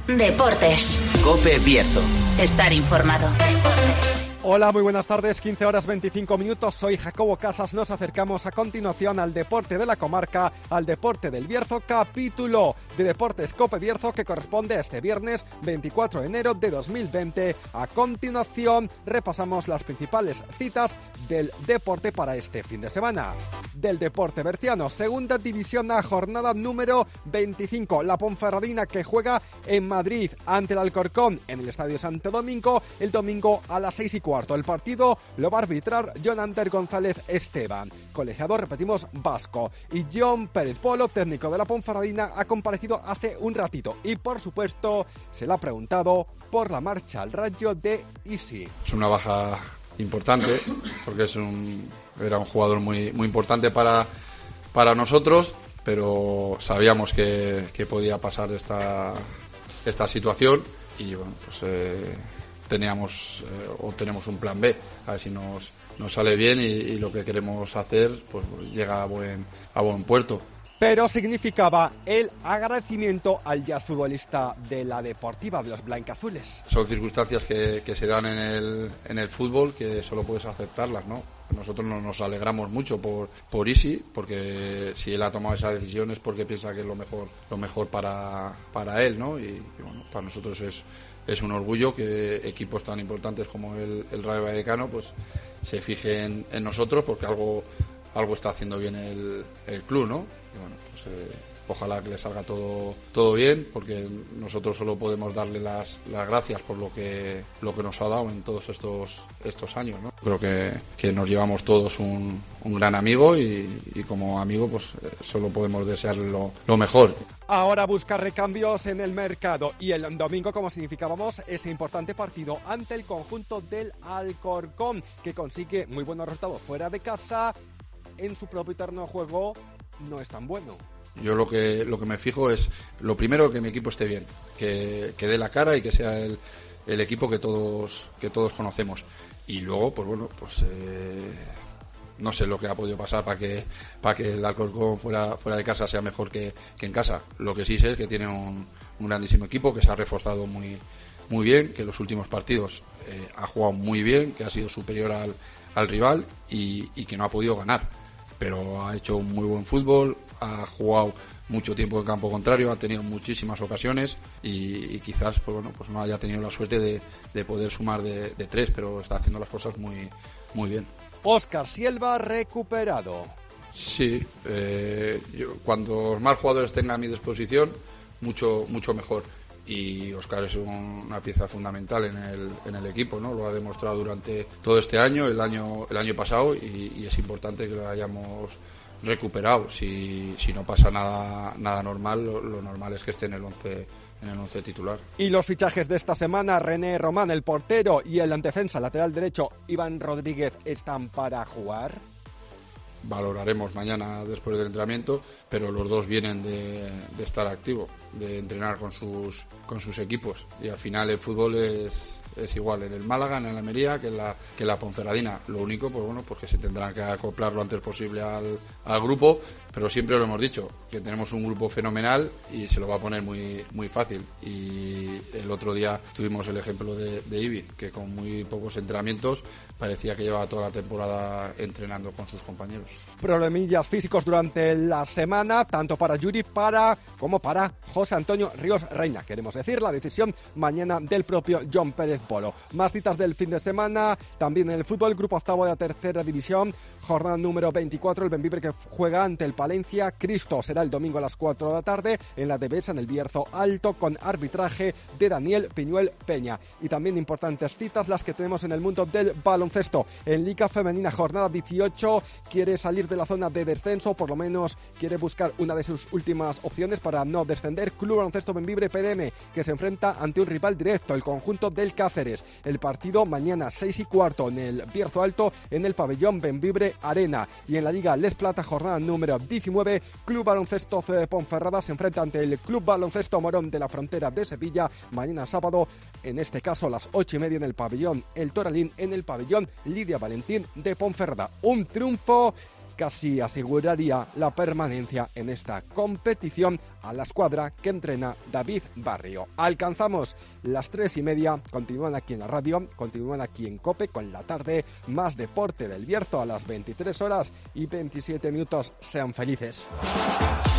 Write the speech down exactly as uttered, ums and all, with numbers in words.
Deportes. COPE Bierzo. Estar informado. Hola, muy buenas tardes, quince horas veinticinco minutos, soy Jacobo Casas, nos acercamos a continuación al deporte de la comarca, al deporte del Bierzo, capítulo de Deportes COPE Bierzo que corresponde a este viernes veinticuatro de enero de dos mil veinte. A continuación repasamos las principales citas del deporte para este fin de semana. Del deporte berciano, segunda división A, jornada número veinticinco, la Ponferradina que juega en Madrid ante el Alcorcón en el Estadio Santo Domingo el domingo a las seis y cuarto. El partido lo va a arbitrar Jonander González Esteban, colegiador, repetimos, vasco, y John Pérez Polo, técnico de la Ponferradina, ha comparecido hace un ratito y por supuesto se le ha preguntado por la marcha al Rayo de Isi. Es una baja importante porque es un, era un jugador muy, muy importante para, para nosotros, pero sabíamos que, que podía pasar esta, esta situación y bueno, pues eh, teníamos eh, o tenemos un plan B, a ver si nos, nos sale bien y, y lo que queremos hacer pues llega a buen, a buen puerto. Pero significaba el agradecimiento al ya futbolista de la Deportiva de los Blancazules. Son circunstancias que, que se dan en el, en el fútbol que solo puedes aceptarlas, ¿no? Nosotros no, nos alegramos mucho por, por Isi, porque si él ha tomado esa decisión es porque piensa que es lo mejor, lo mejor para, para él, ¿no? Y, y bueno, para nosotros es, es un orgullo que equipos tan importantes como el, el Rayo Vallecano pues se fijen en nosotros porque algo, algo está haciendo bien el, el club, ¿no? Y bueno, pues eh, ojalá que le salga todo todo bien, porque nosotros solo podemos darle las, las gracias por lo que lo que nos ha dado en todos estos estos años, ¿no? Creo que, que nos llevamos todos un, un gran amigo y, y como amigo pues eh, solo podemos desearle lo, lo mejor. Ahora busca recambios en el mercado y el domingo, como significábamos, ese importante partido ante el conjunto del Alcorcón, que consigue muy buenos resultados fuera de casa. En su propio terreno de juego no es tan bueno. Yo lo que lo que me fijo es, lo primero, que mi equipo esté bien, que, que dé la cara y que sea el, el equipo que todos que todos conocemos. Y luego, pues bueno, pues eh, no sé lo que ha podido pasar para que para que el Alcorcón fuera fuera de casa sea mejor que, que en casa. Lo que sí sé es que tiene un, un grandísimo equipo, que se ha reforzado muy muy bien, que en los últimos partidos eh, ha jugado muy bien, que ha sido superior al, al rival y, y que no ha podido ganar. Pero ha hecho un muy buen fútbol, ha jugado mucho tiempo en campo contrario, ha tenido muchísimas ocasiones y, y quizás pues bueno, pues no haya tenido la suerte de, de poder sumar de, de tres, pero está haciendo las cosas muy, muy bien. Óscar Silva recuperado. Sí, eh, yo, cuando más jugadores tenga a mi disposición, mucho, mucho mejor. Y Óscar es un, una pieza fundamental en el, en el equipo, ¿no? Lo ha demostrado durante todo este año, el año, el año pasado, y, y es importante que lo hayamos recuperado. Si, si no pasa nada, nada normal, lo, lo normal es que esté en el once, en el once titular. Y los fichajes de esta semana: René Román, el portero, y el defensa lateral derecho Iván Rodríguez, ¿están para jugar? Valoraremos mañana después del entrenamiento, pero los dos vienen de, de estar activo, de entrenar con sus con sus equipos, y al final el fútbol es, es igual en el Málaga, en el Almería, que en la que en la Ponferradina. Lo único, pues bueno, pues que se tendrán que acoplar lo antes posible al, al grupo, pero siempre lo hemos dicho, que tenemos un grupo fenomenal y se lo va a poner muy muy fácil. Y el otro día tuvimos el ejemplo de, de Ibi, que con muy pocos entrenamientos parecía que llevaba toda la temporada entrenando con sus compañeros. Problemillas físicos durante la semana, tanto para Yuri para como para José Antonio Ríos Reina. Queremos decir, la decisión mañana del propio John Pérez Polo. Más citas del fin de semana, también en el fútbol, grupo octavo de la tercera división, jornada número veinticuatro, el Bembibre que juega ante el Palencia. Cristo será el domingo a las cuatro de la tarde en la Devesa, en el Bierzo Alto, con arbitraje de Daniel Piñuel Peña. Y también importantes citas las que tenemos en el mundo del baloncesto. En Liga Femenina, jornada dieciocho, quiere salir de la zona de descenso, por lo menos quiere buscar una de sus últimas opciones para no descender. Club Baloncesto Bembibre P D M, que se enfrenta ante un rival directo, el conjunto del Cáceres. El partido mañana seis y cuarto en el Bierzo Alto, en el pabellón Bembibre Arena. Y en la Liga Lez Plata, jornada número diecinueve, Club Baloncesto C de Ponferrada se enfrenta ante el Club Baloncesto Morón de la Frontera de Sevilla, mañana sábado, en este caso a las ocho y media en el pabellón El Toralín, en el pabellón Lidia Valentín de Ponferrada. Un triunfo casi aseguraría la permanencia en esta competición a la escuadra que entrena David Barrio. Alcanzamos las tres y media, continúan aquí en la radio, continúan aquí en COPE con la tarde, más deporte del Bierzo a las veintitrés horas y veintisiete minutos. Sean felices.